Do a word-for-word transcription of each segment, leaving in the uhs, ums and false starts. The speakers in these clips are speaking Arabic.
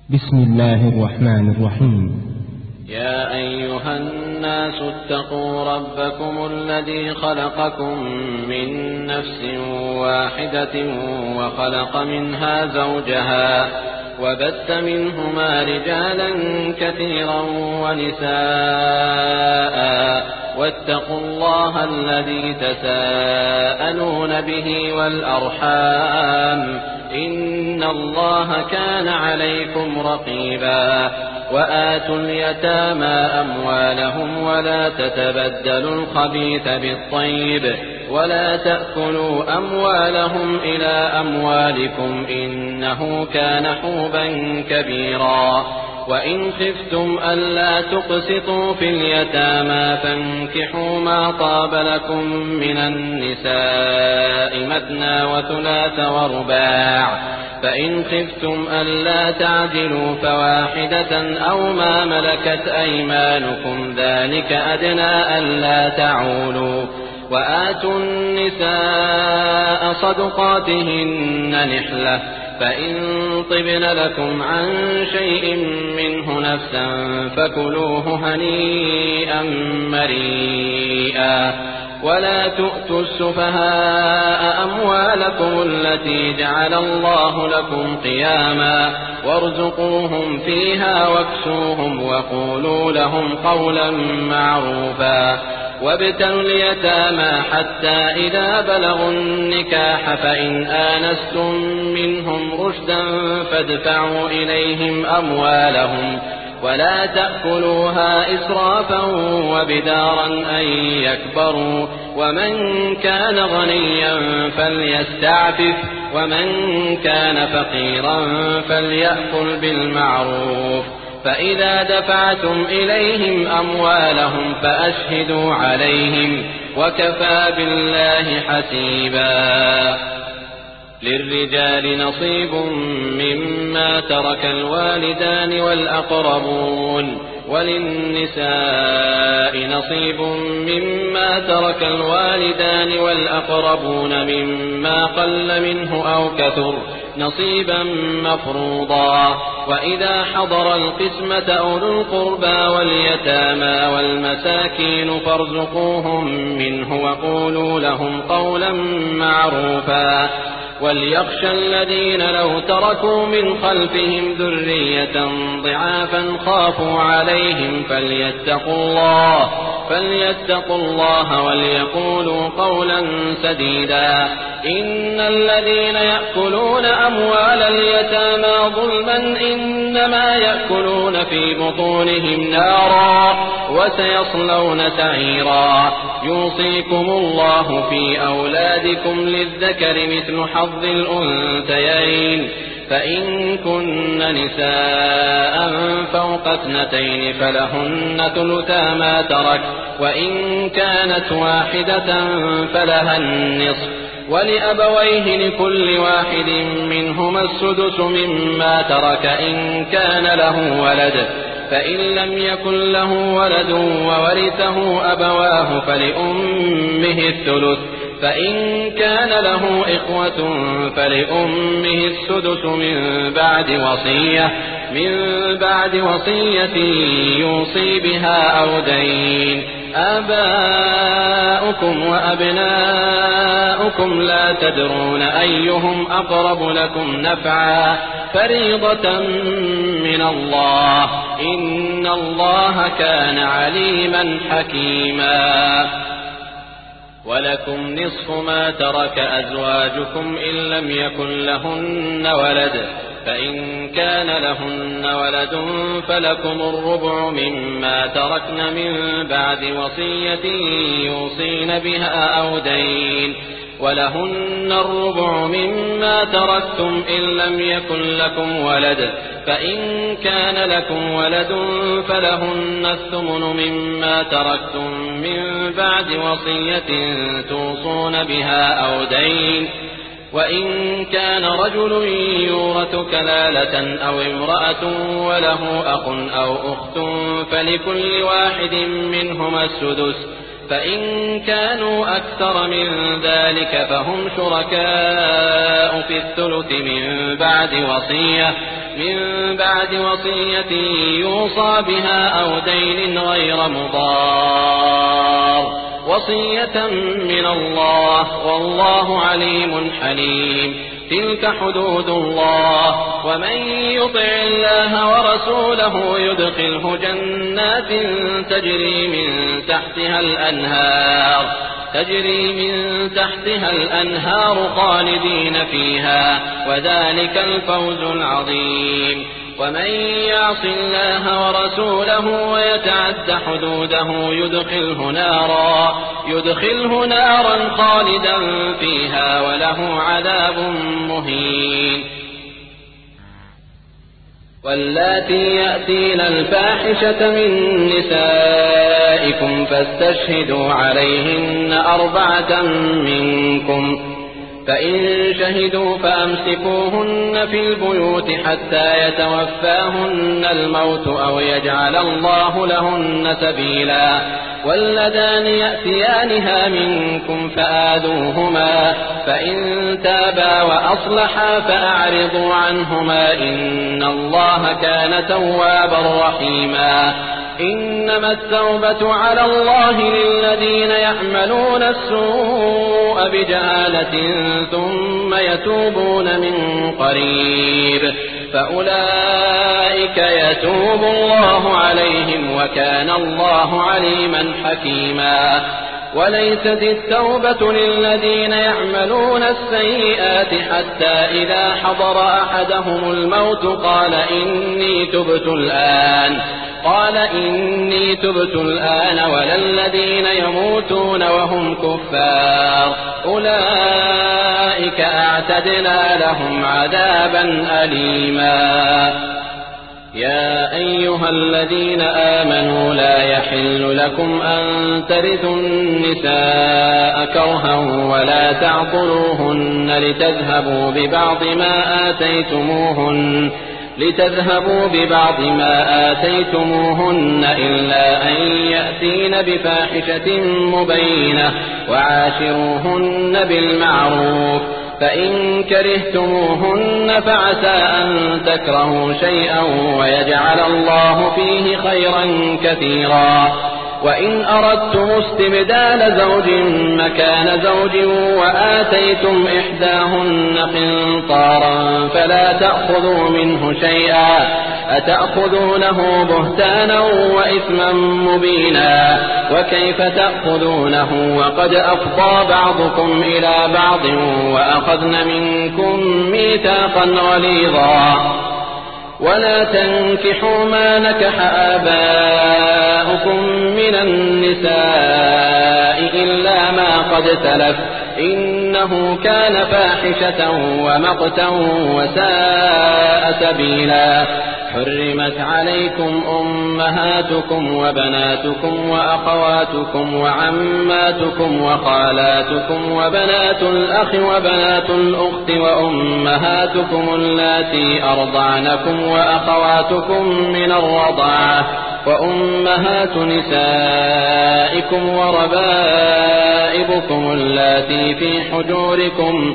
بسم الله الرحمن الرحيم. يا أيها الناس اتقوا ربكم الذي خلقكم من نفس واحدة وخلق منها زوجها وبث منهما رجالا كثيرا ونساء واتقوا الله الذي تساءلون به والأرحام إن الله كان عليكم رقيبا. وآتوا اليتامى أموالهم ولا تتبدلوا الخبيث بالطيب ولا تأكلوا أموالهم إلى أموالكم إنه كان حوبا كبيرا. وإن خفتم ألا تقسطوا في اليتامى فانكحوا ما طاب لكم من النساء مثنى وثلاث ورباع، فإن خفتم ألا تعدلوا فواحدة أو ما ملكت أيمانكم ذلك أدنى ألا تعولوا. وآتوا النساء صدقاتهن نحلة، فإن طبن لكم عن شيء منه نفسا فكلوه هنيئا مريئا. ولا تؤتوا السفهاء أموالكم التي جعل الله لكم قياما وارزقوهم فيها واكسوهم وقولوا لهم قولا معروفا. وابتلوا اليتامى حتى إذا بلغوا النكاح فإن آنستم منهم رشدا فادفعوا إليهم أموالهم ولا تأكلوها إسرافا وبدارا أن يكبروا. ومن كان غنيا فليستعفف ومن كان فقيرا فليأكل بالمعروف. فإذا دفعتم إليهم أموالهم فأشهدوا عليهم وكفى بالله حسيبا. للرجال نصيب مما ترك الوالدان والأقربون وللنساء نصيب مما ترك الوالدان والأقربون مما قل منه أو كثر نصيبا مفروضا. وإذا حضر القسمة أولو القربى واليتامى والمساكين فارزقوهم منه وقولوا لهم قولا معروفا. وليخشى الذين لو تركوا من خلفهم ذرية ضعافا خافوا عليهم فليتقوا الله فليتقوا الله وليقولوا قولا سديدا. إن الذين يأكلون أموال اليتامى ظلما إنما يأكلون في بطونهم نارا وسيصلون سعيرا. يوصيكم الله في أولادكم للذكر مثل حظ الأنثيين، فإن كن نساء فوق اثنتين فلهن ثلثا ما ترك، وإن كانت واحدة فلها النصف، ولأبويه لكل واحد منهما السدس مما ترك إن كان له ولد، فإن لم يكن له ولد وورثه أبواه فلأمه الثلث، فإن كان له إخوة فلأمه السدس من بعد وصية من بعد وصية يوصي بها أو دين. آباؤكم وأبناؤكم لا تدرون أيهم أقرب لكم نفعا فريضة من الله إن الله كان عليما حكيما. ولكم نصف ما ترك أزواجكم إن لم يكن لهن ولد، فإن كان لهن ولد فلكم الربع مما تركن من بعد وصية يوصين بها أو دين، ولهن الربع مما تركتم إن لم يكن لكم ولد، فإن كان لكم ولد فلهن الثمن مما تركتم من بعد وصية توصون بها أو دين. وإن كان رجل يورث كلالة أو امرأة وله أخ أو أخت فلكل واحد منهما السدس، فإن كانوا أكثر من ذلك فهم شركاء في الثلث من بعد وصية من بعد وصية يوصى بها أو دين غير مضار، وصية من الله والله عليم حليم. تلك حدود الله، ومن يطع الله ورسوله يدخله جنات تجري من تحتها الأنهار تجري من تحتها الأنهار خالدين فيها، وذلك الفوز العظيم. ومن يعص الله ورسوله ويتعد حدوده يدخله نارا يدخله نارا خالدا فيها وله عذاب مهين. واللاتي يأتين الفاحشة من نسائكم فاستشهدوا عليهن أربعة منكم، فإن شهدوا فأمسكوهن في البيوت حتى يتوفاهن الموت أو يجعل الله لهن سبيلا. واللذان يأتيانها منكم فآذوهما، فإن تابا وأصلحا فأعرضوا عنهما، إن الله كان توابا رحيما. إنما التوبة على الله للذين يعملون السوء بجهالة ثم يتوبون من قريب، فأولئك يتوب الله عليهم وكان الله عليما حكيما. وليست التوبة للذين يعملون السيئات حتى إذا حضر أحدهم الموت قال إني تبت الآن قال إني تبت الآن ولا الذين يموتون وهم كفار، أولئك أعتدنا لهم عذابا أليما. يا أيها الذين آمنوا لا يحل لكم أن ترثوا النساء كرها ولا تعضلوهن لتذهبوا ببعض ما آتيتموهن لتذهبوا ببعض ما آتيتموهن إلا أن يأتين بفاحشة مبينة، وعاشروهن بالمعروف، فإن كرهتموهن فعسى أن تكرهوا شيئا ويجعل الله فيه خيرا كثيرا. وإن أردتم استبدال زوج مكان زوج وآتيتم إحداهن قنطارا فلا تأخذوا منه شيئا، أتأخذونه بهتانا وإثما مبينا، وكيف تأخذونه وقد أفضى بعضكم إلى بعض وأخذن منكم ميثاقا غليظا. ولا تنكحوا ما نكح آباؤكم من النساء إلا ما قد سلف، إنه كان فاحشة ومقتا وساء سبيلا. حرمت عليكم أمهاتكم وبناتكم وأخواتكم وعماتكم وخالاتكم وبنات الأخ وبنات الأخت وأمهاتكم اللاتي أرضعنكم وأخواتكم من الرضاعة وأمهات نسائكم وربائبكم اللاتي في حجوركم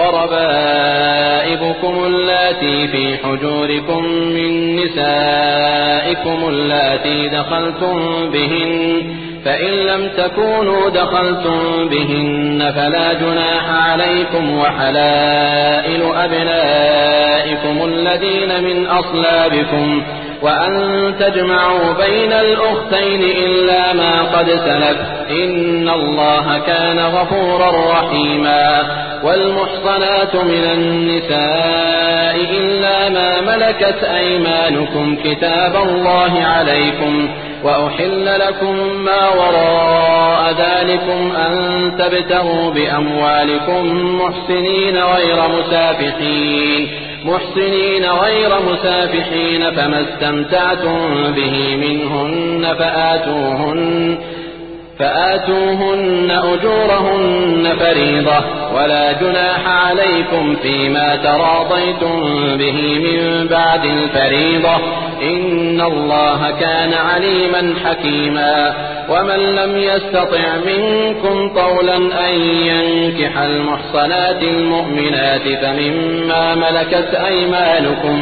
وربائبكم اللاتي في حجوركم من نسائكم اللاتي دخلتم بهن، فإن لم تكونوا دخلتم بهن فلا جناح عليكم، وحلائل أبنائكم الذين من أصلابكم، وأن تجمعوا بين الأختين إلا ما قد سلف، إن الله كان غفورا رحيما. والمحصنات من النساء إلا ما ملكت أيمانكم كتاب الله عليكم، وأحل لكم ما وراء ذلكم أن تبتغوا بأموالكم محسنين غير مسافحين محسنين غير مسافحين فما استمتعتم به منهن فآتوهن فآتوهن أجورهن فريضة، ولا جناح عليكم فيما تراضيتم به من بعد الفريضة، إن الله كان عليما حكيما. ومن لم يستطع منكم طولا أن ينكح المحصنات المؤمنات فمما ملكت أيمانكم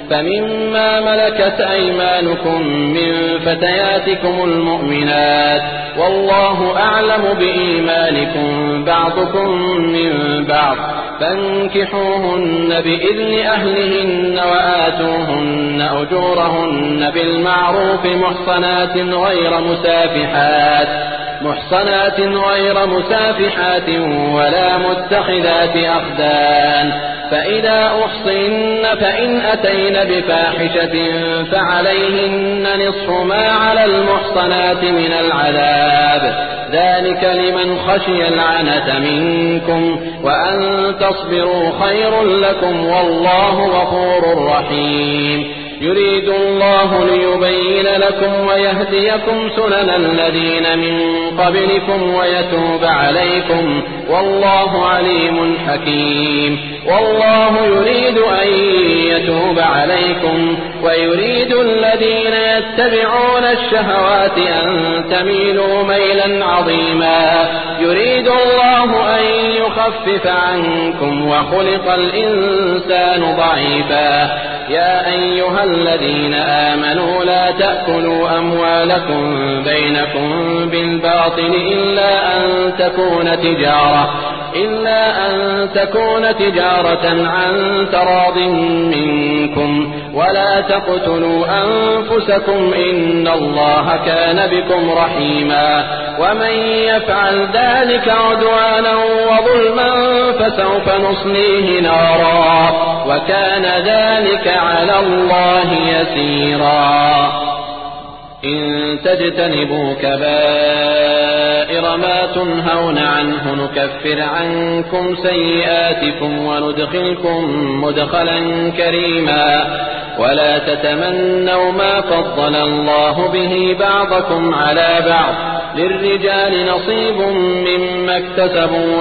فمما ملكت أيمانكم من فتياتكم المؤمنات والله أعلم بإيمانكم بعضكم من بعض فانكحوهن بإذن أهلهن وآتوهن أجورهن بالمعروف محصنات غير مسافحات محصنات غير مسافحات ولا متخذات أخدان فإذا أحصن فإن أتين بفاحشة فعليهن نصف ما على المحصنات من العذاب ذلك لمن خشي العنة منكم وأن تصبروا خير لكم والله غفور رحيم يريد الله ليبين لكم ويهديكم سنن الذين من قبلكم ويتوب عليكم والله عليم حكيم والله يريد أن يتوب عليكم ويريد الذين يتبعون الشهوات أن تميلوا ميلا عظيما يريد الله أن يخفف عنكم وخلق الإنسان ضعيفا يا أيها الذين آمنوا لا تأكلوا أموالكم بينكم بالباطل إلا أن تكون تجارة إلا أن تكون تجارة عن تراض منكم ولا تقتلوا أنفسكم إن الله كان بكم رحيما ومن يفعل ذلك عدوانا وظلما فسوف نصليه نارا وكان ذلك على الله يسيرا إن تجتنبوا كبائر ما تنهون عنه نكفر عنكم سيئاتكم وندخلكم مدخلا كريما ولا تتمنوا ما فضل الله به بعضكم على بعض للرجال نصيب مما اكتسبوا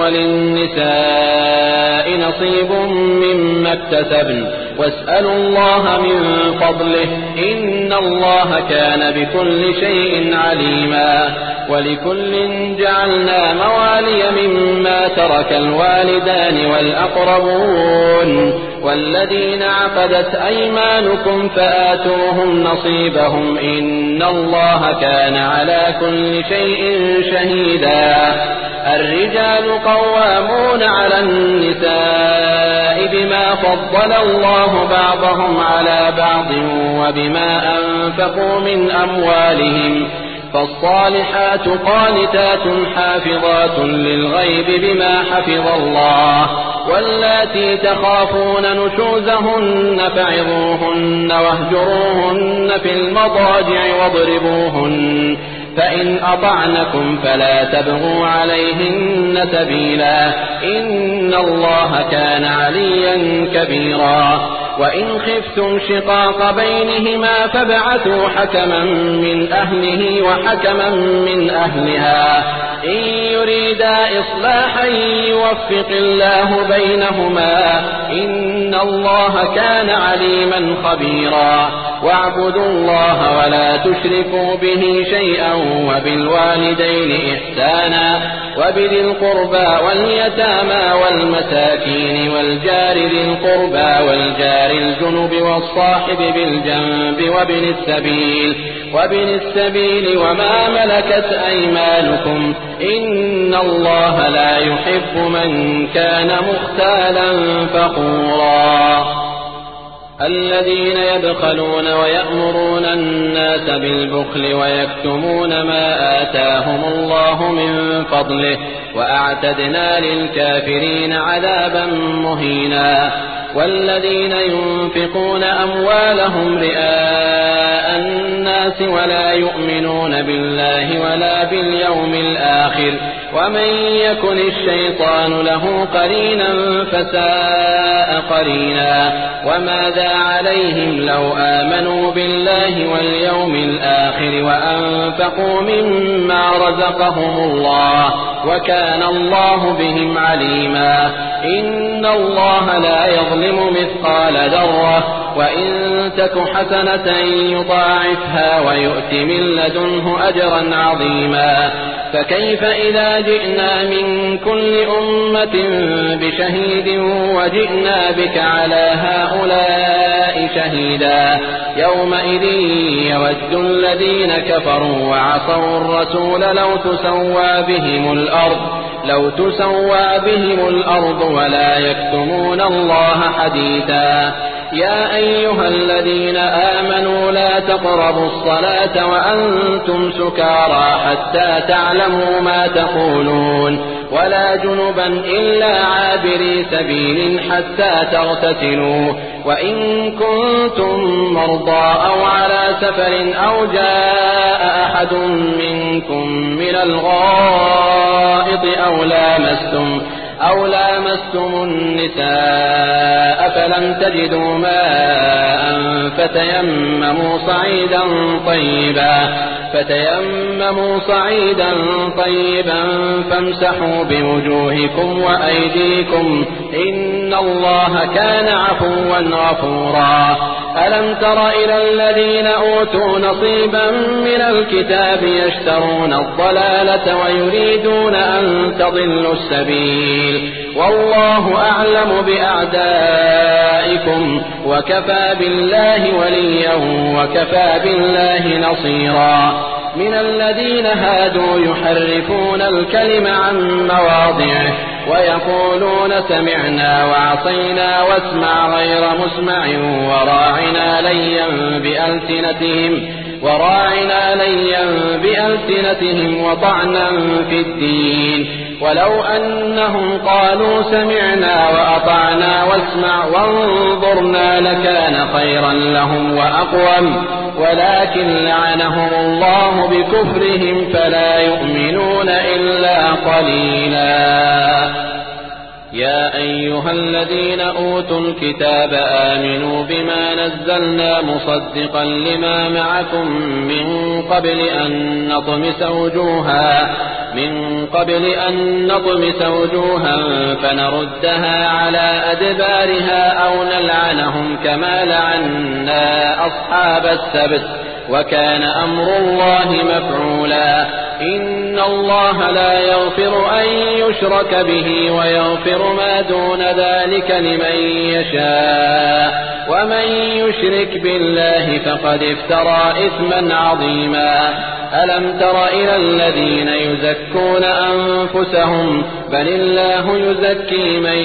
وللنساء نصيب مما اكتسبن واسألوا الله من فضله إن الله كان بكل شيء عليما ولكل جعلنا موالي مما ترك الوالدان والأقربون والذين عقدت أيمانكم فآتوهم نصيبهم إن الله كان على كل شيء شهيدا الرجال قوامون على النساء بما فضل الله بعضهم على بعض وبما أنفقوا من أموالهم فالصالحات قانتات حافظات للغيب بما حفظ الله واللاتي تخافون نشوزهن فعظوهن واهجروهن في المضاجع واضربوهن فإن أطعنكم فلا تبغوا عليهن سبيلا إن الله كان عليا كبيرا وإن خفتم شقاق بينهما فابعثوا حكما من أهله وحكما من أهلها إن يريدا إصلاحا يوفق الله بينهما إن الله كان عليما خبيرا واعبدوا الله ولا تشركوا به شيئا وبالوالدين إحسانا وبذي القربى واليتامى والمساكين والجار ذي القربى والجار الجنب والصاحب بالجنب وابن السبيل وابن السبيل وما ملكت أيمانكم إن الله لا يحب من كان مختالا فخورا الذين يبخلون ويأمرون الناس بالبخل ويكتمون ما آتاهم الله من فضله وأعتدنا للكافرين عذابا مهينا والذين ينفقون أموالهم رئاء الناس ولا يؤمنون بالله ولا باليوم الآخر ومن يكن الشيطان له قرينا فساء قرينا وماذا عليهم لو آمنوا بالله واليوم الآخر وأنفقوا مما رزقهم الله وكان الله بهم عليما إن الله لا يظلم مثقال ذرة وإن تك حسنة يضاعفها ويؤت من لدنه أجرا عظيما فكيف إذا جئنا من كل أمة بشهيد وجئنا بك على هؤلاء شهيدا يومئذ يود الذين كفروا وعصوا الرسول لو تسوى بهم الأرض لو تسوى بهم الأرض ولا يكتمون الله حديثا يا أيها الذين آمنوا لا تقربوا الصلاة وأنتم سكارى حتى تعلموا ما تقولون ولا جنبا إلا عابري سبيل حتى تغتسلوا وإن كنتم مرضى أو على سفر أو جاء أحد منكم من الغائط أو لامستم أو لامستم النساء فلم تجدوا ماء فتيمموا صعيدا طيبا فتيمموا صعيدا طيبا فامسحوا بوجوهكم وأيديكم إن الله كان عفوا غفورا ألم تر إلى الذين أوتوا نصيبا من الكتاب يشترون الضلالة ويريدون أن تضلوا السبيل والله أعلم بأعدائكم وكفى بالله وليا وكفى بالله نصيرا من الذين هادوا يحرفون الكلم عن مواضعه ويقولون سمعنا وعصينا واسمع غير مسمع وراعنا ليا بألسنتهم وراعنا ليا بألسنتهم وطعنا في الدين ولو أنهم قالوا سمعنا وأطعنا واسمع وانظرنا لكان خيرا لهم وأقوم ولكن لعنهم الله بكفرهم فلا يؤمنون إلا قليلا يا أيها الذين أوتوا الكتاب آمنوا بما نزلنا مصدقا لما معكم من قبل أن نطمس وجوها من قبل أن نطمس وجوها فنردها على أدبارها أو نلعنهم كما لعنا أصحاب السبت وكان أمر الله مفعولا إن الله لا يغفر أن يشرك به ويغفر ما دون ذلك لمن يشاء ومن يشرك بالله فقد افترى إثما عظيما ألم تر إلى الذين يزكون أنفسهم بل الله يزكي من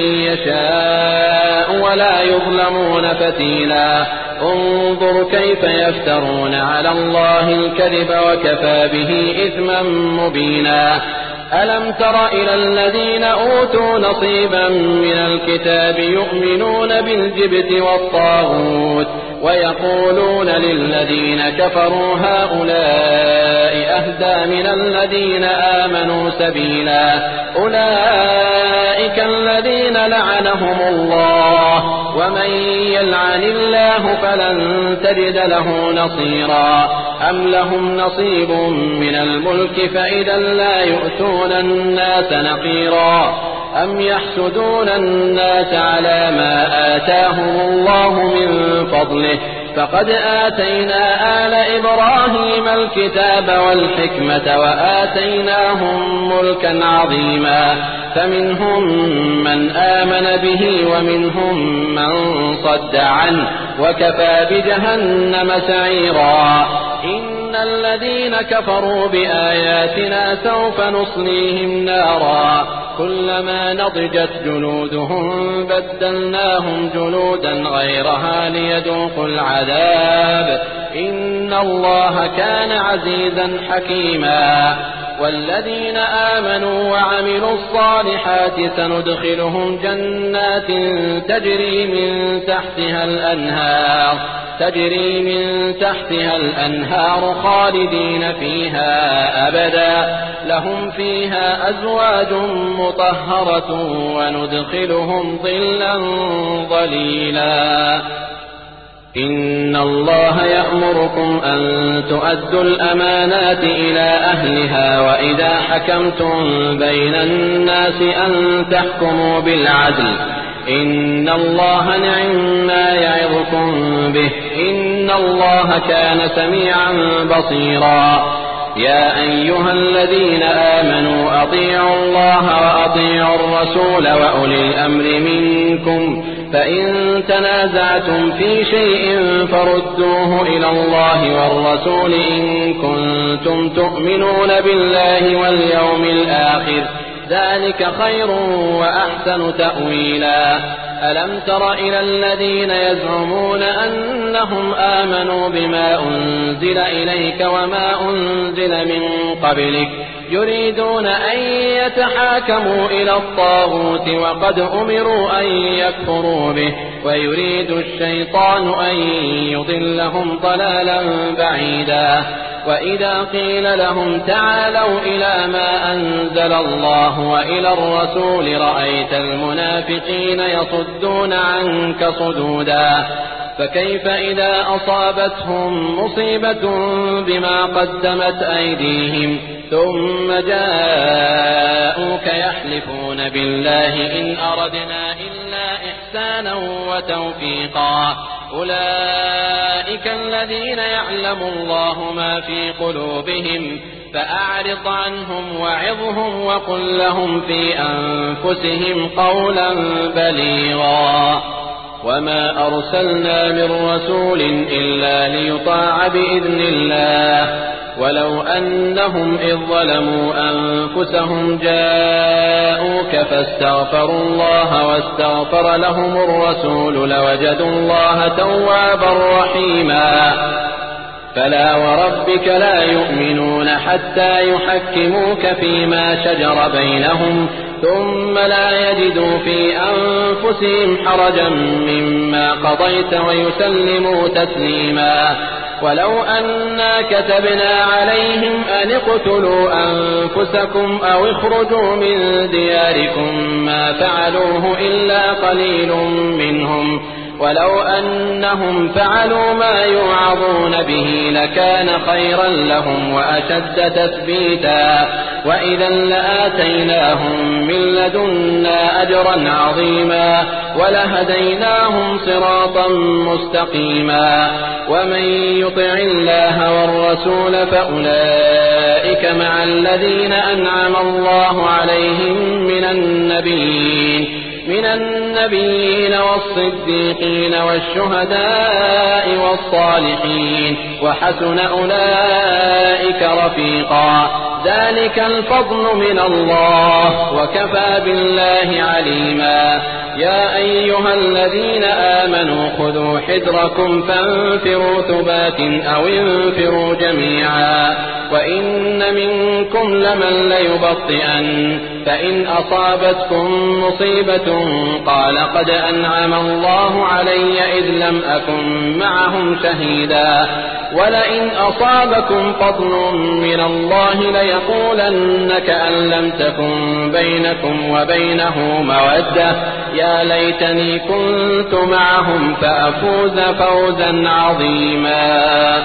يشاء ولا يظلمون فتيلا انظر كيف يفترون على الله الكذب وكفى به إثما مبينا ألم تر إلى الذين أوتوا نصيبا من الكتاب يؤمنون بالجبت والطاغوت ويقولون للذين كفروا هؤلاء أهدى من الذين آمنوا سبيلا أولئك الذين لعنهم الله ومن يلعن الله فلن تجد له نصيرا أم لهم نصيب من الملك فإذا لا يؤتون الناس نقيرا أم يحسدون الناس على ما آتاهم الله من فضله فقد آتينا آل إبراهيم الكتاب والحكمة وآتيناهم ملكا عظيما فمنهم من آمن به ومنهم من صد عنه وكفى بجهنم سعيرا إن الذين كفروا بآياتنا سوف نصليهم نارا كلما نضجت جلودهم بدلناهم جلودا غيرها ليذوقوا العذاب إن الله كان عزيزا حكيما والذين آمنوا وعملوا الصالحات سندخلهم جنات تجري من تحتها الأنهار تجري من تحتها الأنهار خالدين فيها أبدا لهم فيها أزواج مطهرة وندخلهم ظلا ظليلا إن الله يأمركم أن تؤدوا الأمانات إلى أهلها وإذا حكمتم بين الناس أن تحكموا بالعدل إن الله نعم ما يعظكم به إن الله كان سميعا بصيرا يا أيها الذين آمنوا أطيعوا الله وأطيعوا الرسول وأولي الأمر منكم فإن تنازعتم في شيء فردوه إلى الله والرسول إن كنتم تؤمنون بالله واليوم الآخر ذلك خير وأحسن تأويلا ألم تر إلى الذين يزعمون أنهم آمنوا بما أنزل إليك وما أنزل من قبلك يريدون أن يتحاكموا إلى الطاغوت وقد أمروا أن يكفروا به ويريد الشيطان أن يضلهم ضلالا بعيدا وإذا قيل لهم تعالوا إلى ما أنزل الله وإلى الرسول رأيت المنافقين يصدون عنك صدودا فكيف إذا أصابتهم مصيبة بما قدمت أيديهم ثم جاءوك يحلفون بالله إن أردنا إلا إحسانا وتوفيقا أولئك الذين يعلم الله ما في قلوبهم فأعرض عنهم وعظهم وقل لهم في أنفسهم قولا بليغا وما أرسلنا من رسول إلا ليطاع بإذن الله ولو أنهم إذ ظلموا أنفسهم جاءوك فاستغفروا الله واستغفر لهم الرسول لوجدوا الله توابا رحيما فلا وربك لا يؤمنون حتى يحكموك فيما شجر بينهم ثم لا يجدوا في أنفسهم حرجا مما قضيت ويسلموا تسليما ولو أنا كتبنا عليهم أن اقتلوا أنفسكم أو اخرجوا من دياركم ما فعلوه إلا قليل منهم ولو أنهم فعلوا ما يوعظون به لكان خيرا لهم وأشد تثبيتا وإذا لآتيناهم من لدنا أجرا عظيما ولهديناهم صراطا مستقيما ومن يطع الله والرسول فأولئك مع الذين أنعم الله عليهم من النبيين من النبيين والصديقين والشهداء والصالحين وحسن أولئك رفيقا ذلك الفضل من الله وكفى بالله عليما يا أيها الذين آمنوا خذوا حذركم فانفروا ثبات أو انفروا جميعا وإن منكم لمن ليبطئن فإن أصابتكم مصيبة قال قد أنعم الله علي إذ لم أكن معهم شهيدا ولئن أصابكم فضل من الله ليقولن كأن لم تكن بينكم وبينه مودة يا ليتني كنت معهم فأفوز فوزا عظيما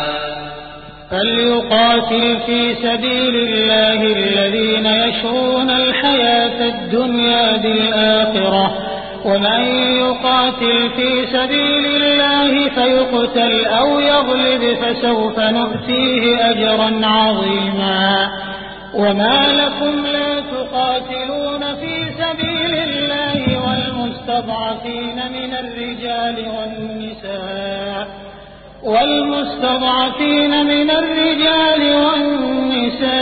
فليقاتل في سبيل الله الذين يشرون الحياة الدنيا بالآخرة ومن يقاتل في سبيل الله فيقتل أو يغلب فسوف نؤتيه أجرا عظيما وما لكم لا تقاتلون في سبيل الله والمستضعفين من الرجال والنساء والمستضعفين من الرجال والنساء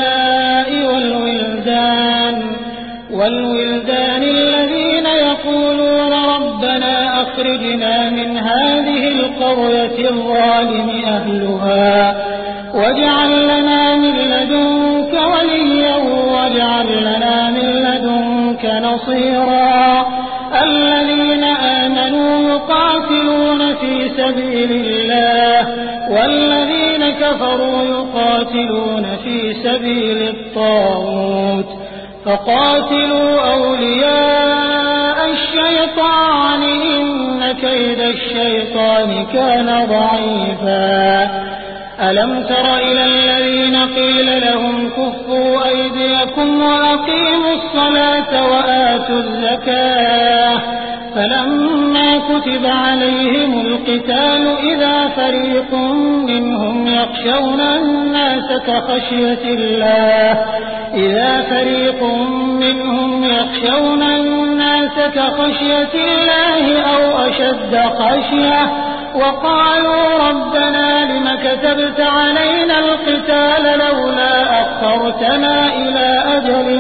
والولدان والولدان الذين يقولون ربنا أخرجنا من هذه القرية الظالم أهلها واجعل لنا من لدنك وليا واجعل لنا من لدنك نصيرا الذين آمنوا يقاتلون في سبيل الله والذين كفروا يقاتلون في سبيل الطاغوت فقاتلوا أولياء الشيطان إن كيد الشيطان كان ضعيفا ألم تر إلى الذين قيل لهم كفوا أيديكم وأقيموا الصلاة وآتوا الزكاة فلما كتب عليهم القتال إذا فريق منهم يخشون الناس كخشية الله إذا فريق منهم يخشون الناس كخشية الله أو أشد خشية وقالوا ربنا لم كتبت علينا القتال لولا أخرتنا إلى أجل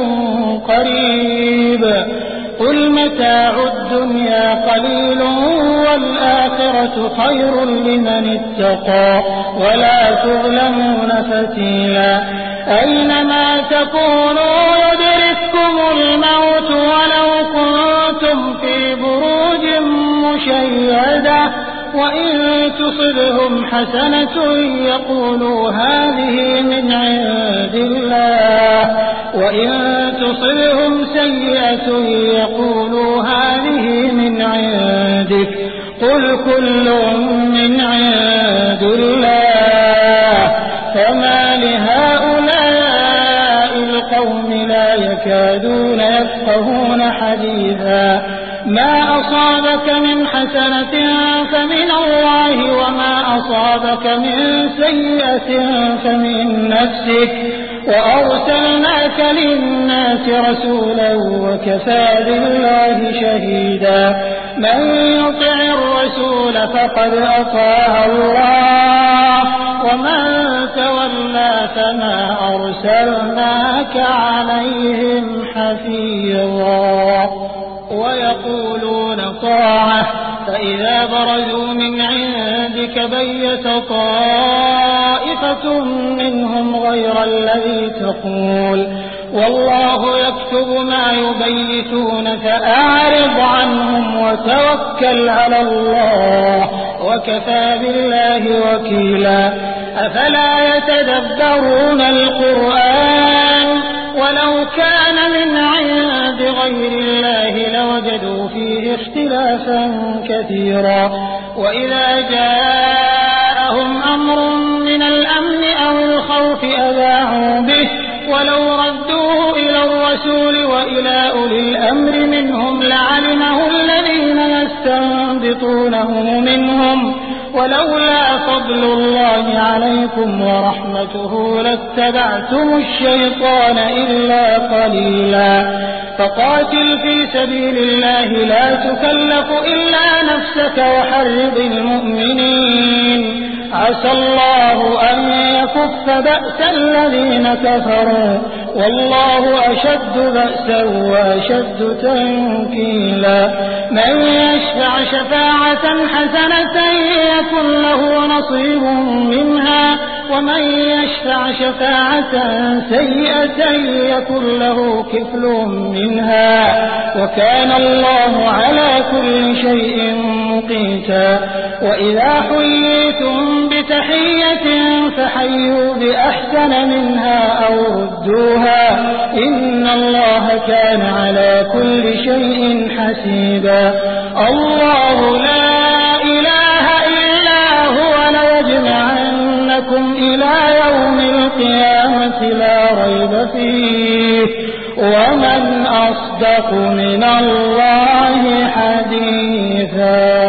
قريب قل متاع الدنيا قليل والآخرة خير لمن اتقى ولا تظلمون فتيلا أينما تكونوا يدرككم الموت ولو كنتم في بروج مشيدة وإن تصبهم حسنة يقولوا هذه من عند الله وإن تصبهم سيئة يقولوا هذه من عندك قل كل من عند الله فما لهؤلاء القوم لا يكادون يفقهون حديثا ما أصابك من حسنة فمن الله وما أصابك من سيئة فمن نفسك وأرسلناك للناس رسولا وكفى بالله شهيدا من يطع الرسول فقد أطاع الله ومن تولى فما أرسلناك عليهم حفيظا ويقولون طاعة فإذا برزوا من عندك بيت طائفة منهم غير الذي تقول والله يكتب ما يبيتون فأعرض عنهم وتوكل على الله وكفى بالله وكيلا أفلا يتدبرون القرآن ولو كان من عند غير الله لوجدوا فيه اختلافا كثيرا وإذا جاءهم أمر من الأمن أو الخوف أذاعوا به ولو ردوه إلى الرسول وإلى أولي الأمر منهم لعلمه الذين يستنبطونه منهم ولولا فضل الله عليكم ورحمته لاتبعتم الشيطان إلا قليلا فقاتل في سبيل الله لا تكلف إلا نفسك وحرض المؤمنين عسى الله أن يكف بأس الذين كفروا والله أشد بأسا وأشد تنكيلا من يشفع شفاعة حسنة يكن له نصيب منها ومن يشفع شفاعة سيئة يكن له كفل منها وكان الله على كل شيء مقيتا وإذا حييتم بتحية فحيوا بأحسن منها أو ردوها إن الله كان على كل شيء حسيبا الله لا إله إلا هو ليجمعنكم إلى يوم القيامة لا ريب فيه ومن أصدق من الله حديثا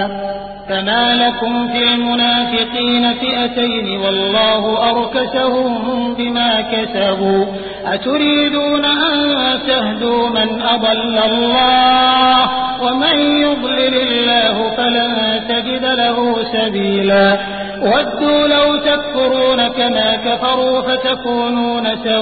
فما لكم في المنافقين فئتين والله أركسهم بما كسبوا أتريدون أن تهدوا من أضل الله ومن يضلل الله فلن تجد له سبيلا ودوا لو تكفرون كما كفروا فتكونون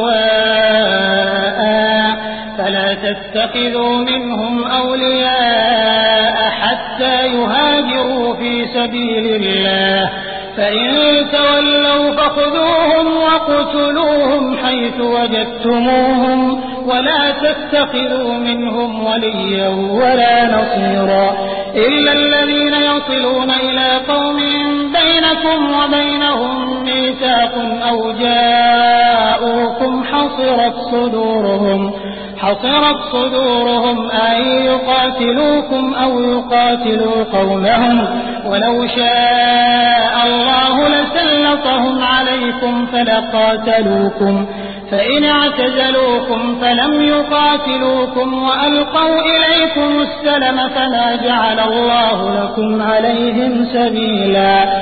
سواء فلا تتخذوا منهم أولياء حتى يهاجروا في سبيل الله فإن تولوا فخذوهم وقتلوهم حيث وجدتموهم ولا تتخذوا منهم وليا ولا نصيرا إلا الذين يصلون إلى قوم بينكم وبينهم ميثاق أو جاءوكم حصرت صدورهم حصرت صدورهم أن يقاتلوكم أو يقاتلوا قومهم ولو شاء الله لسلطهم عليكم فلقاتلوكم فإن اعتزلوكم فلم يقاتلوكم وألقوا إليكم السلم فما جعل الله لكم عليهم سبيلا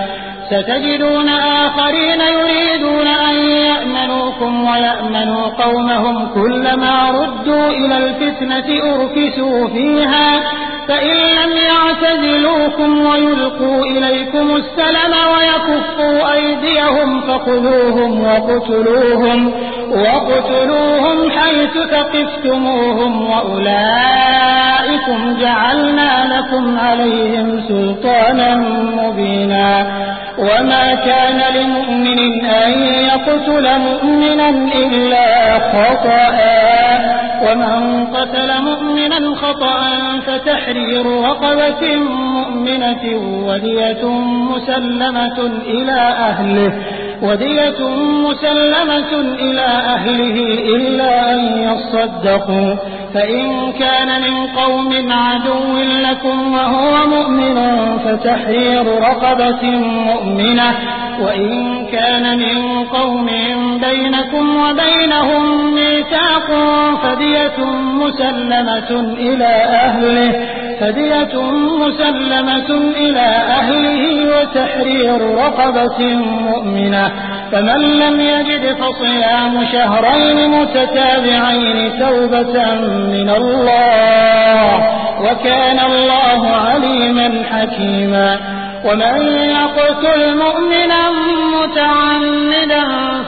ستجدون آخرين يريدون أن يأمنوكم ويأمنوا قومهم كلما ردوا إلى الفتنة أركسوا فيها فإن لم يعتزلوكم ويلقوا إليكم السلم ويكفوا أيديهم فخذوهم وقتلوهم, وقتلوهم حيث ثقفتموهم وأولئكم جعلنا لكم عليهم سلطانا مبينا. وما كان لمؤمن أن يقتل مؤمنا إلا خطأ ومن قتل مؤمنا خطأ فتحرير رقبة مؤمنة ودية مسلمة إلى أهله ودية مسلمة إلى أهله إلا أن يصدقوا فإن كان من قوم عدو لكم وهو مؤمن فتحرير رقبة مؤمنة وإن كان من قوم بينكم وبينهم ميثاق فدية مسلمة إلى أهله فدية مسلمة إلى أهله وتحرير رقبة مؤمنة فمن لم يجد فصيام شهرين متتابعين توبة من الله وكان الله عليما حكيما. ومن يقتل مؤمنا متعمدا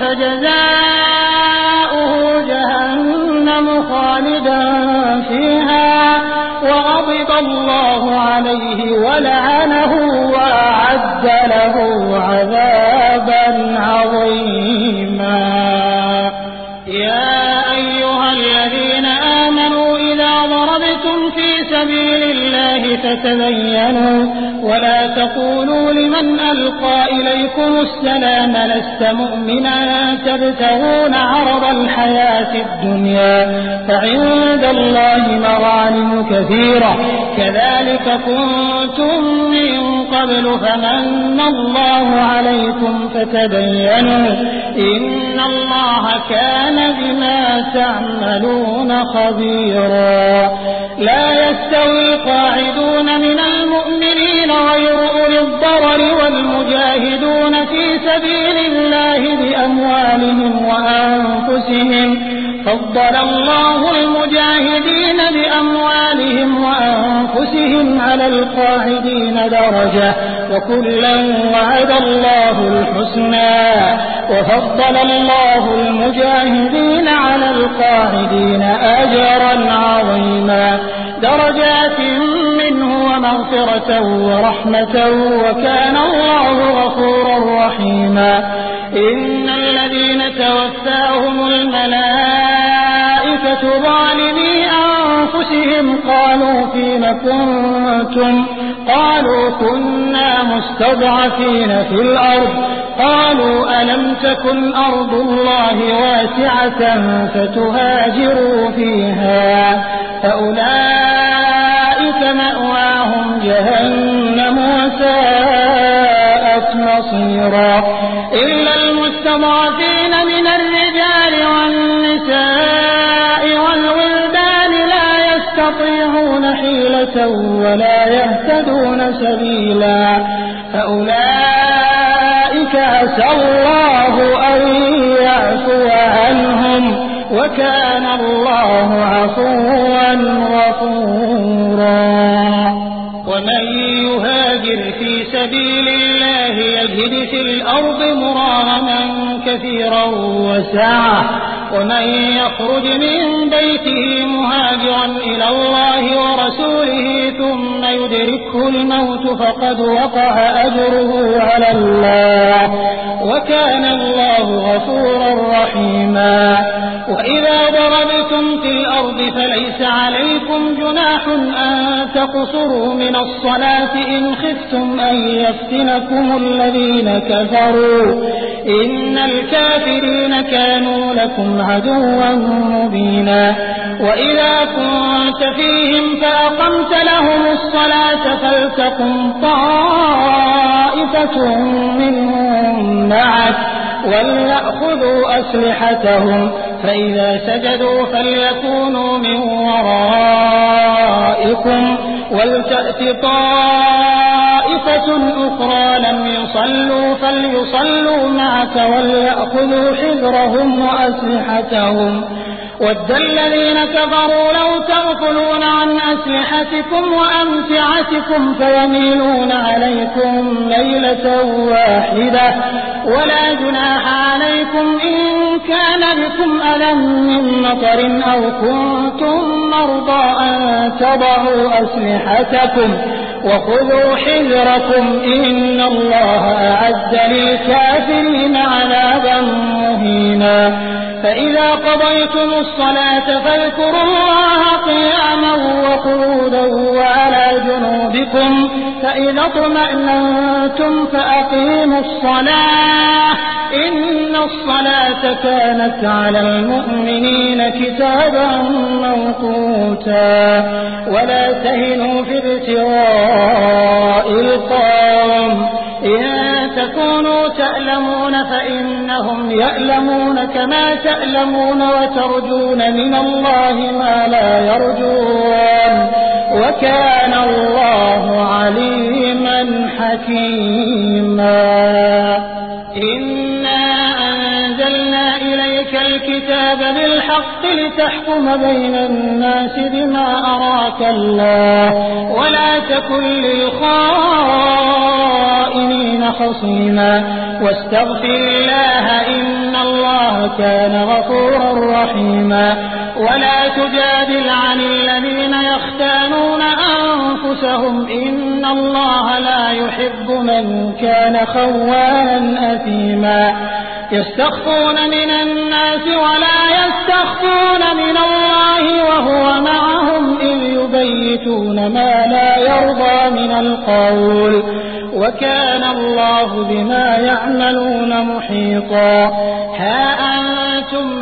فجزاؤه جهنم خالدا فيها وغضب الله عليه ولعنه وأعد له عذابا عظيما. يا أيها الذين آمنوا إذا ضربتم في سبيل الله فتبينوا ولا تقولوا لمن ألقى إليكم السلام لست مؤمنا تبتغون عرض الحياة الدنيا فعند الله مغانم كثيرة كذلك كنتم من قبل فمن الله عليكم فتبينوا إن الله كان بما تعملون خبيرا. لا يستوي القاعدون من المؤمنين غير أولي الضرر والمجاهدون في سبيل الله بأموالهم وأنفسهم فضل الله المجاهدين بأموالهم وأنفسهم على القاعدين درجة وكلا وعد الله الحسنى وفضل الله المجاهدين على القاعدين أجرا عظيما درجات منه ومغفرة ورحمة وكان الله غفورا رحيما. إن الذين توفاهم الملائكة ظالمي أنفسهم قالوا فيم كنتم قالوا كنا مستضعفين في الأرض قالوا ألم تكن أرض الله واسعة فتهاجروا فيها فأولئك مأواهم جهنم وساءت مصيرا. إلا المستضعفين من الرجال والنساء والولدان لا يستطيعون حيلة ولا يهتدون سبيلا فأولئك عسى الله أن يعفو عنهم وكان الله عفوا غفورا. ومن يهاجر في سبيل الله يجد في الأرض مراغما كثيرا وسعة ومن يخرج من بيته مهاجرا إلى الله ورسوله ثم يدركه الموت فقد وقع أجره على الله وكان الله غفورا رحيما. وإذا ضربتم في الأرض فليس عليكم جناح أن تقصروا من الصلاة إن خفتم أن يفتنكم الذين كفروا إن الكافرين كانوا لكم عدوا مبينا. وإذا كنت فيهم فأقمت لهم الصلاة فلتقم طائفة منهم معك وليأخذوا أسلحتهم فإذا سجدوا فليكونوا من ورائكم ولتأت طائفة طائفة أخرى لم يصلوا فليصلوا معك وليأخذوا حذرهم وأسلحتهم ود الذين كفروا لو تغفلون عن أسلحتكم وأمتعتكم فيميلون عليكم ليلة واحدة ولا جناح عليكم إن كان بكم أذى من مطر أو كنتم مرضى أن تضعوا أسلحتكم وخذوا حذركم إن الله أعد للكافرين عذابا مهينا فإذا قضيتم الصلاة فاذكروا الله قياما وقعودا وعلى جنوبكم فإذا اطمأننتم فأقيموا الصلاة إن الصلاة كانت على المؤمنين كتابا موقوتا ولا تهنوا في ابتغاء القوم إن تكونوا تألمون فإنهم يألمون كما تألمون وترجون من الله ما لا يرجون وكان الله عليما حكيما إنا أنزلنا إليك الكتاب بالحق لتحكم بين الناس بما أراك الله ولا تكن للخائنين خصيما واستغفر الله إن الله كان غفورا رحيما ولا تجادل عن الذين يختانون أنفسهم إن الله لا يحب من كان خوانا أثيما يستخفون من الناس ولا يستخفون من الله وهو معهم إذ يبيتون ما لا يرضى من القول وكان الله بما يعملون محيطا ها أنتم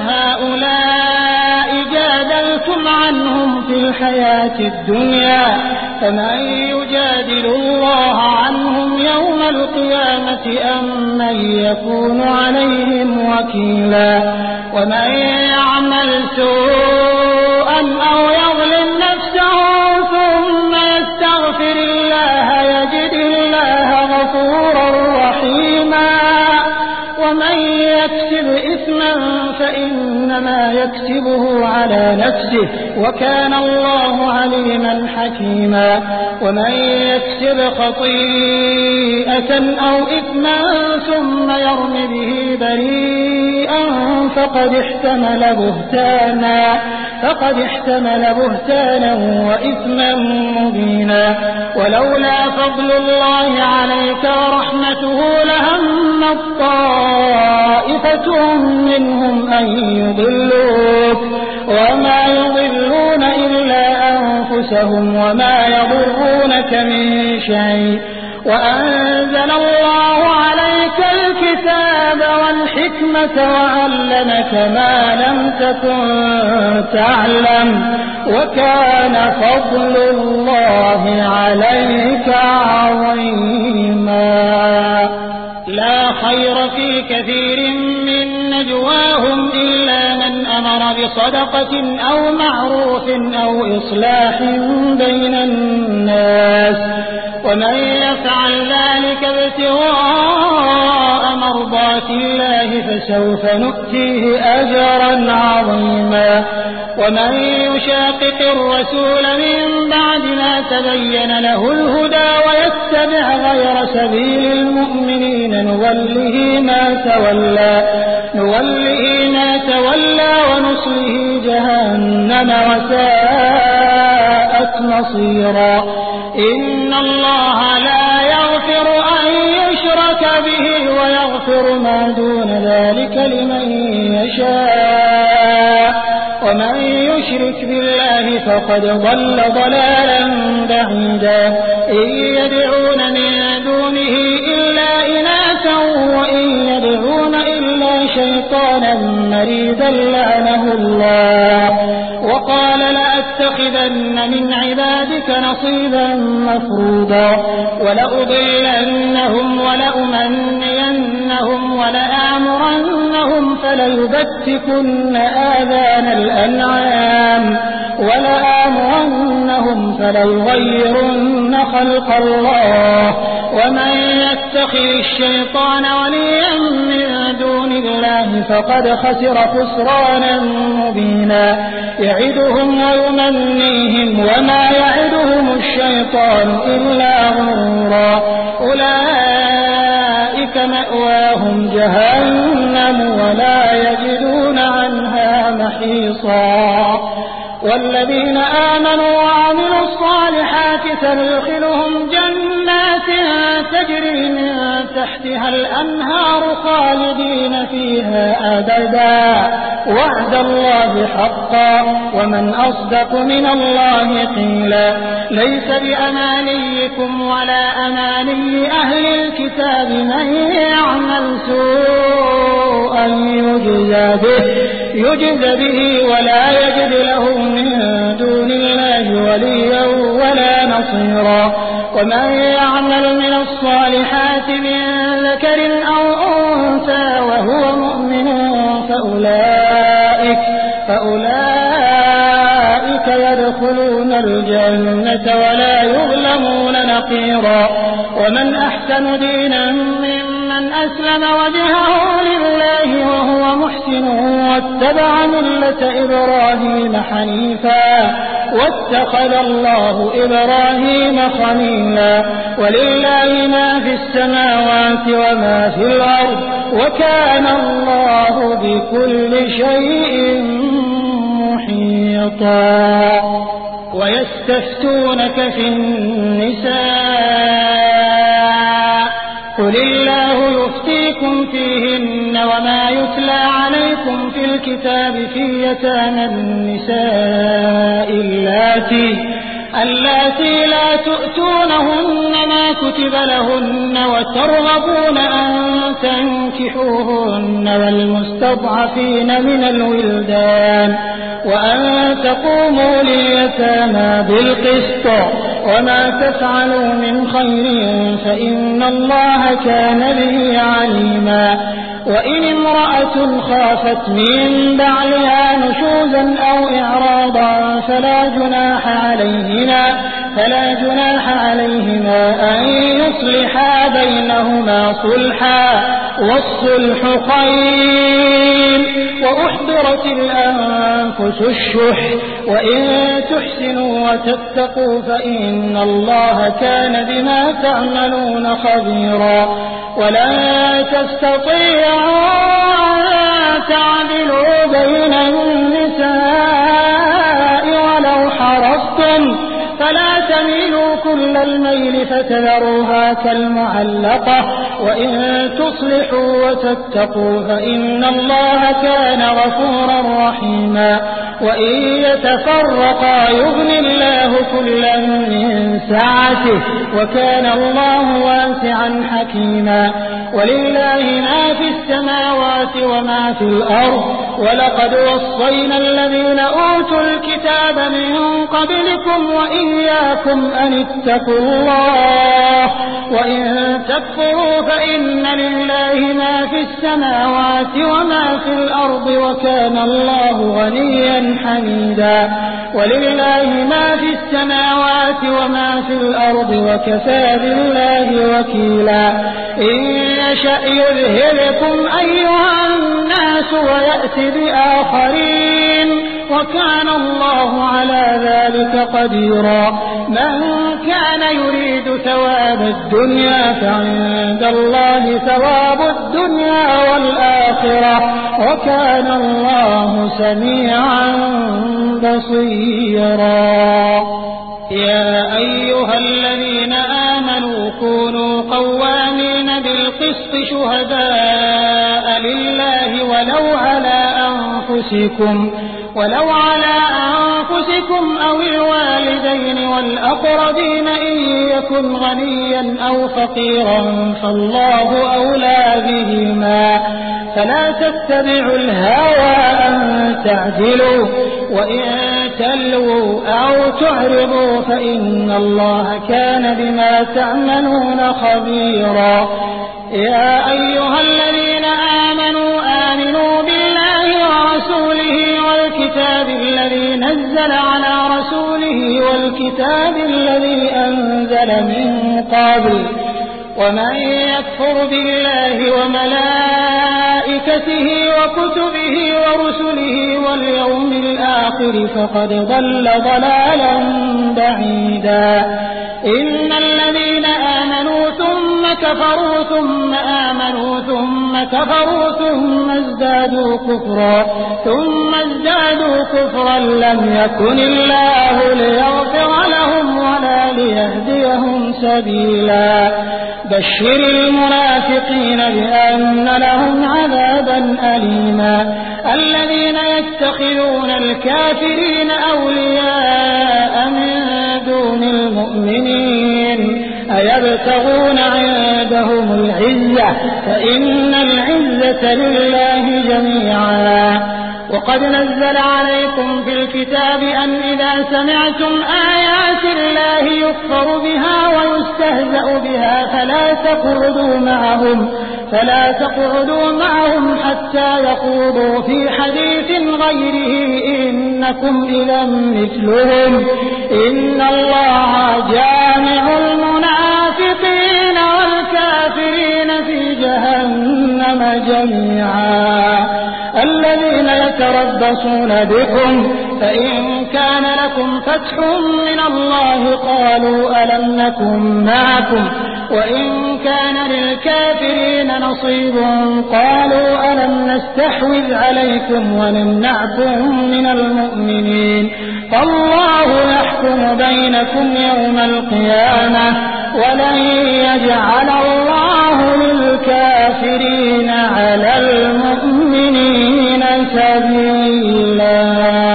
هؤلاء جادلتم عنهم في الحياة الدنيا فمن يجادل الله عنهم يوم القيامة أم من يكون عليهم وكيلا ومن يعمل سوءا أو يظلم نفسه ثم يستغفر الله يجد الله غفورا رحيما ومن يكسب إثما فإنما يكسبه على نفسه وكان الله عليما حكيما ومن يكسب خطيئة أو إثما ثم يرم به بريئا فقد احتمل بهتانا فقد احتمل بهتانا وإثما مبينا ولولا فضل الله عليك ورحمته لهم طائفة منهم أن يضلوك وما يضلون إلا أنفسهم وما يضرونك من شيء وأنزل الله عليك الكتاب والحكمة وعلمك ما لم تكن تعلم وكان فضل الله عليك عظيما لا خير في كثير من نجواهم إلا من أمر بصدقة أو معروف أو إصلاح بين الناس ومن يفعل ذلك ابتغاء مرضات الله فسوف نؤتيه أجرا عظيما ومن يشاقق الرسول من بعد ما تبين له الهدى ويتبع غير سبيل المؤمنين نوله ما تولى نوله ما تولى ونصله جهنم وساءت مصيرا إن الله لا يغفر أن يشرك به ويغفر ما دون ذلك لمن يشاء ومن يشرك بالله فقد ضل ضلالا بعيدا إن يدعون من دونه إلا إناثا وإن يدعون إلا شيطانا مريدا لعنه الله وقال لأتخذن من عبادك نصيبا مفروضا ولأضلنهم ولأمنينهم ولآمرنهم فليبتكن آذان الأنعام ولآمرنهم فليغيرن خلق الله ومن يتخذ الشيطان وليا من دون الله فقد خسر خسرانا مبينا يعدهم ويمنيهم وما يعدهم الشيطان إلا غرورا أولئك مأواهم جهنم ولا يجدون عنها محيصا والذين آمنوا وعملوا الصالحات سندخلهم جنات تجري من تحتها الأنهار خالدين فيها أبدا وعد الله حقا ومن أصدق من الله قيلا ليس بأمانيكم ولا أماني أهل الكتاب من يعمل سوءا يجزى به يجزى به ولا يجد له من دون الله وليا ولا نصيرا ومن يعمل من الصالحات من ذكر أو أنثى وهو مؤمن فأولئك, فأولئك يدخلون الجنة ولا يظلمون نقيرا ومن أحسن دينا ممن أسلم وجهه لله وهو محسن واتبع ملة إبراهيم حنيفا واتخذ الله إبراهيم خليلا ولله ما في السماوات وما في الأرض وكان الله بكل شيء محيطا ويستفتونك في النساء قل الله يفتيكم فيهن وما يتلى عليكم في الكتاب في يتامى النساء اللاتي اللاتي لا تؤتونهن ما كتب لهن وترغبون أن تنكحوهن والمستضعفين من الولدان وأن تقوموا لليتامى بالقسط وما تفعلوا من خير فإن الله كان به عليما وإن امرأة خافت من بعلها نشوزا أو إعراضا فلا جناح عليهما فلا جناح عليهما أن يصلحا بينهما صلحا والصلح خير وأحضرت الأنفس الشح وإن تحسنوا وتتقوا فإن الله كان بما تعملون خبيرا ولا تستطيعوا أن تعدلوا بين النساء ولو حرصتم فلا تميلوا كل الميل فتذروها كالمعلقة وإن تصلحوا وتتقوا فإن الله كان غفورا رحيما وإن يتفرقا يغن الله كلا من سعته وكان الله واسعا حكيما ولله ما في السماوات وما في الأرض ولقد وصينا الذين أوتوا الكتاب من قبلكم وإياكم أن اتقوا الله وإن تكفروا فإن لله ما في السماوات وما في الأرض وكان الله غنيا حميدا ولله ما في السماوات وما في الأرض وكفى بالله وكيلا إن يشأ يذهبكم أيها الناس ويأتي بآخرين وكان الله على ذلك قديرا من كان يريد ثواب الدنيا فعند الله ثواب الدنيا والآخرة وكان الله سميعا بصيرا يا أيها الذين آمنوا كونوا قوامين بالقسط شهداء لله ولو على أنفسكم ولو على أنفسكم أو الوالدين والأقربين إن يكن غنيا أو فقيرا فالله أولى بهما فلا تتبعوا الهوى أن تعدلوا وإن تلووا أو تعرضوا فإن الله كان بما تعملون خبيرا يا أيها الذين آمنوا آمنوا بالله ورسوله والكتاب الذي نزل على ومن يكفر بالله وملائكته وكتبه ورسله واليوم الآخر فقد ضل ضلالا بعيدا إن الذين آمنوا ثم كفروا ثم آمنوا ثم كفروا ثم ازدادوا كفرا ثم ازدادوا كفرا لم يكن الله ليغفر لهم ولا ليهديهم سبيلا بشر المنافقين بأن لهم عذابا أليما الذين يتخذون الكافرين أولياء من دون المؤمنين أيبتغون عندهم العزة فإن العزة لله جميعا وقد نزل عليكم في الكتاب أن إذا سمعتم آيات الله يكفر بها ويستهزأ بها فلا تقعدوا معهم فلا تقعدوا معهم حتى يخوضوا في حديث غيره إنكم إذا مثلهم إن الله جامع المنافقين والكافرين في جهنم جميعا الذين يتربصون بكم فإن كان لكم فتح من الله قالوا ألم نكن معكم وإن كان للكافرين نصيب قالوا ألم نستحوذ عليكم ونمنعكم من المؤمنين فالله يحكم بينكم يوم القيامة ولن يجعل الله للكافرين على المؤمنين سبيلا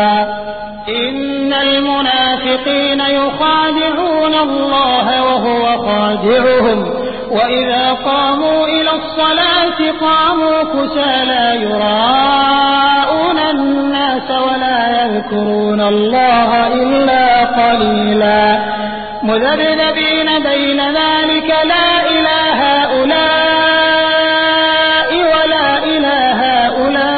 إن المنافقين يخادعون الله وهو خادعهم وإذا قاموا إلى الصلاة قاموا كسالى يراءون الناس ولا يذكرون الله إلا قليلا مذبذبين بين ذلك لا إله هؤلاء ولا إله هؤلاء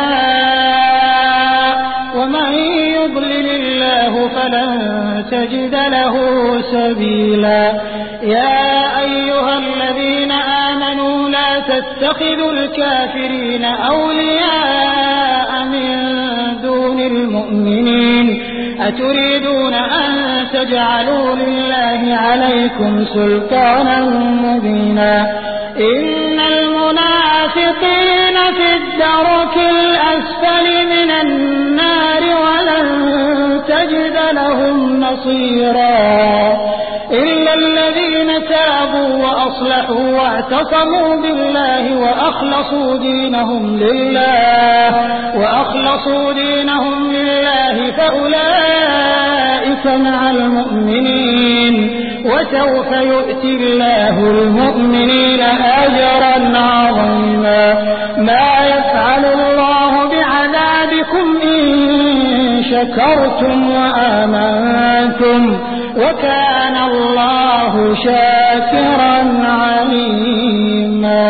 ومن يضلل الله فلن تجد له سبيلا يا أيها الذين آمنوا لا تتخذوا الكافرين أولياء من دون المؤمنين أتريدون أن تجعلوا لله عليكم سلطانا مبينا إن المنافقين في الدرك الأسفل من النار ولن تجد لهم نصيرا إلا الذين تابوا وأصلحوا واعتصموا بالله وأخلصوا دينهم لله وأخلصوا دينهم لله فأولئك مع المؤمنين وسوف يؤتي الله المؤمنين أجرا عظيما ما يفعل الله بعذابكم إن شكرتم وآمنتم وكان الله شاكرا عليما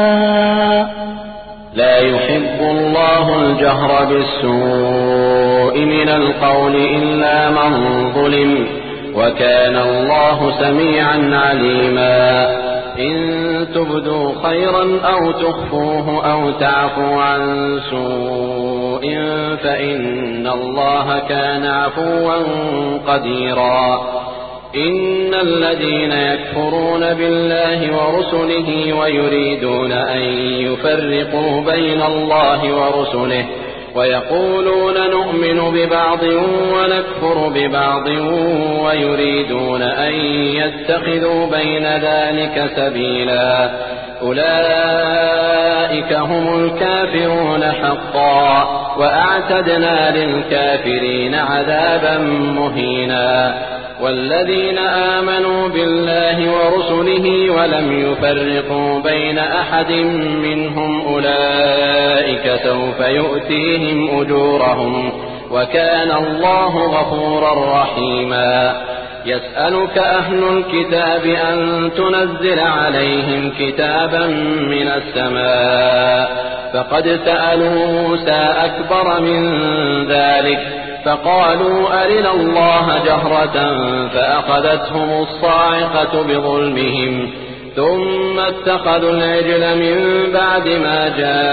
لا يحب الله الجهر بالسوء من القول إلا من ظلم وكان الله سميعا عليما إن تبدوا خيرا أو تخفوه أو تعفوا عن سوء فإن الله كان عفوا قديرا إن الذين يكفرون بالله ورسله ويريدون أن يفرقوا بين الله ورسله ويقولون نؤمن ببعض ونكفر ببعض ويريدون أن يتخذوا بين ذلك سبيلا أولئك هم الكافرون حقا وأعتدنا للكافرين عذابا مهينا والذين آمنوا بالله ورسله ولم يفرقوا بين أحد منهم أولئك سوف يؤتيهم أجورهم وكان الله غفورا رحيما يسألك أهل الكتاب أن تنزل عليهم كتابا من السماء فقد سألوا موسى أكبر من ذلك فقالوا أرنا الله جهرة فأخذتهم الصاعقة بظلمهم ثم اتخذوا العجل من بعد ما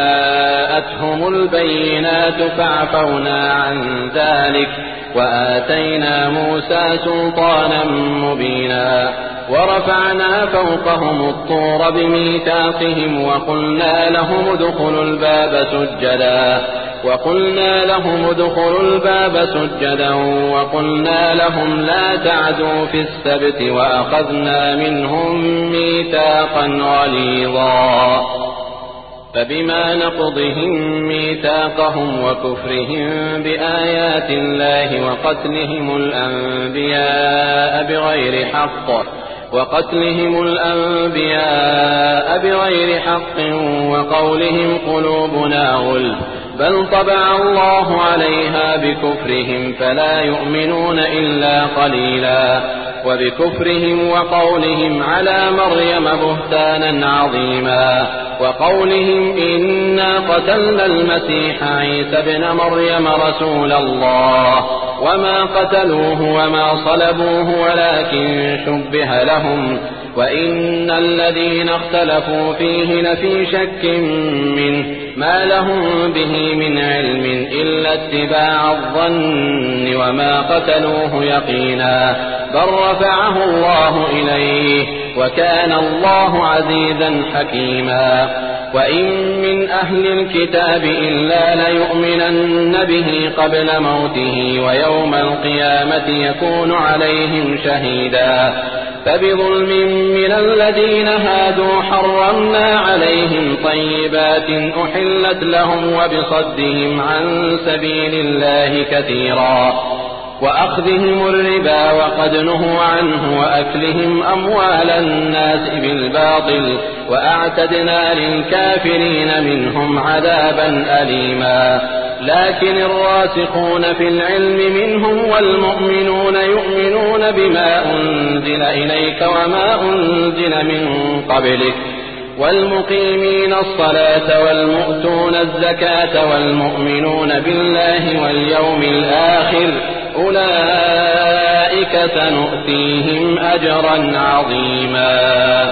جاءتهم البينات فعفونا عن ذلك وآتينا موسى سلطانا مبينا ورفعنا فوقهم الطور بميثاقهم وقلنا لهم ادخلوا الباب سجدا وقلنا لهم ادخلوا الباب سجدا وقلنا لهم لا تعدوا في السبت وأخذنا منهم ميثاقا غليظا فبما نقضهم ميثاقهم وكفرهم بآيات الله وقتلهم الأنبياء بغير حق وقتلهم الأنبياء بغير حق وقولهم قلوبنا غلف بل طبع الله عليها بكفرهم فلا يؤمنون إلا قليلا وبكفرهم وقولهم على مريم بهتانا عظيما وقولهم إنا قتلنا المسيح عيسى ابن مريم رسول الله وما قتلوه وما صلبوه ولكن شبه لهم وإن الذين اختلفوا فيه لفي شك منه ما لهم به من علم إلا اتباع الظن وما قتلوه يقينا بل رفعه الله إليه وكان الله عزيزا حكيما وإن من أهل الكتاب إلا ليؤمنن به قبل موته ويوم القيامة يكون عليهم شهيدا فبظلم من الذين هادوا حرمنا عليهم طيبات أحلت لهم وبصدهم عن سبيل الله كثيرا وأخذهم الربا وقد نهوا عنه وأكلهم أموال الناس بالباطل وأعتدنا للكافرين منهم عذابا أليما لكن الراسخون في العلم منهم والمؤمنون يؤمنون بما أنزل إليك وما أنزل من قبلك والمقيمين الصلاة والمؤتون الزكاة والمؤمنون بالله واليوم الآخر أولئك سنؤتيهم أجرا عظيما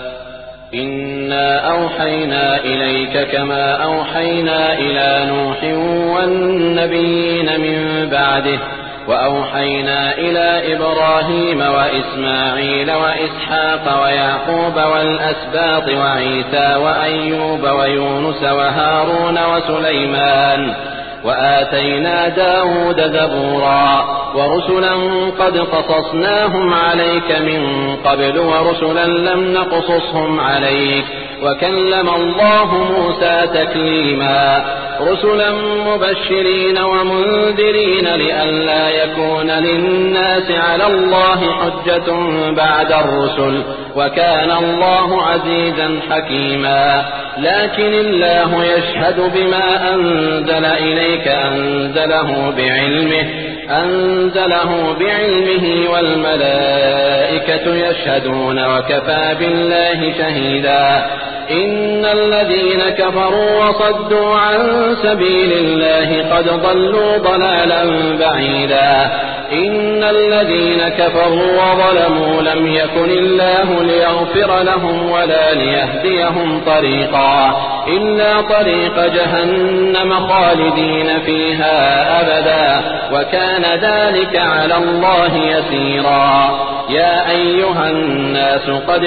إنا أوحينا إليك كما أوحينا إلى نوح والنبيين من بعده وأوحينا إلى إبراهيم وإسماعيل وإسحاق ويعقوب والأسباط وعيسى وأيوب ويونس وهارون وسليمان وآتينا داود زبورا ورسلا قد قصصناهم عليك من قبل ورسلا لم نقصصهم عليك وكلم الله موسى تكليما رسلا مبشرين ومنذرين لئلا يكون للناس على الله حجة بعد الرسل وكان الله عزيزا حكيما لكن الله يشهد بما أنزل إليك أنزله بعلمه أنزله بعلمه والملائكة يشهدون وكفى بالله شهيدا إن الذين كفروا وصدوا عن سبيل الله قد ضلوا ضلالا بعيدا إن الذين كفروا وظلموا لم يكن الله ليغفر لهم ولا ليهديهم طريقا إلا طريق جهنم خالدين فيها أبدا وكان ذلك على الله يسيرا يا أيها الناس قد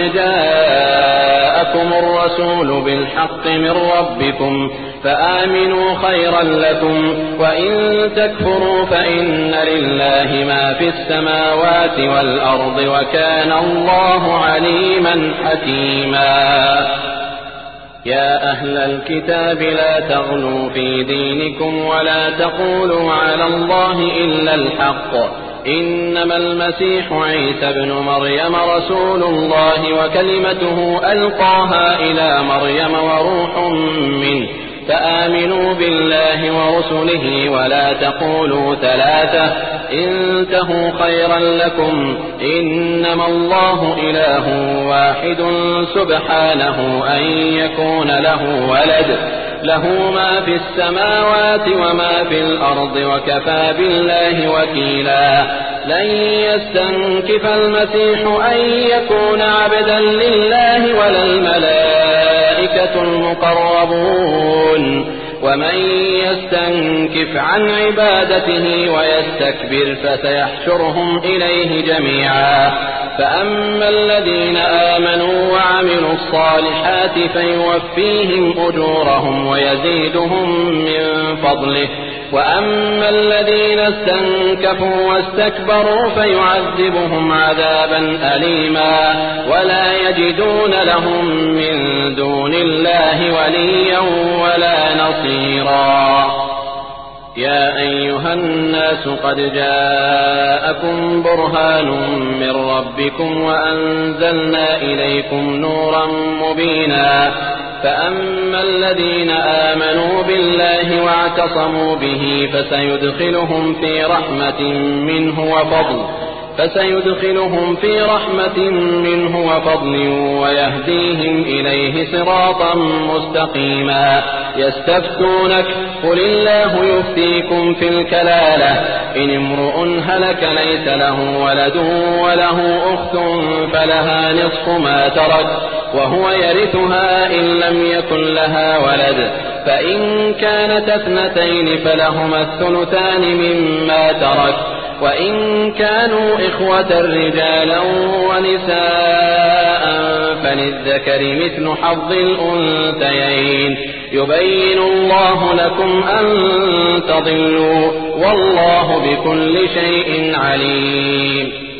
جاءكم الرسول بالحق من ربكم فآمنوا خيرا لكم وإن تكفروا فإن لله ما في السماوات والأرض وكان الله عليما حكيما يا أهل الكتاب لا تغلوا في دينكم ولا تقولوا على الله إلا الحق إنما المسيح عيسى بن مريم رسول الله وكلمته ألقاها إلى مريم وروح منه فآمنوا بالله ورسله ولا تقولوا ثلاثة انتهوا خيرا لكم إنما الله إله واحد سبحانه أن يكون له ولد له ما في السماوات وما في الأرض وكفى بالله وكيلا لن يستنكف المسيح أن يكون عبدا لله ولا الملائكة المقربون ومن يستنكف عن عبادته ويستكبر فسيحشرهم إليه جميعا فأما الذين آمنوا وعملوا الصالحات فيوفيهم أجورهم ويزيدهم من فضله وأما الذين استنكفوا واستكبروا فيعذبهم عذابا أليما ولا يجدون لهم من دون الله وليا ولا نصيرا. يا أيها الناس قد جاءكم برهان من ربكم وأنزلنا إليكم نورا مبينا فأما الذين آمنوا بالله واعتصموا به فسيدخلهم في رحمة منه وفضل فسيدخلهم في رحمة منه وفضل ويهديهم إليه صراطا مستقيما. يستفتونك قل الله يفتيكم في الكلالة إن امرؤ هلك ليس له ولد وله أخت فلها نصف ما ترك وهو يرثها إن لم يكن لها ولد فإن كانت اثنتين فلهما الثلثان مما ترك وإن كانوا إخوة رجالا ونساء فللذكر مثل حظ الأنثيين يبين الله لكم أن تضلوا والله بكل شيء عليم.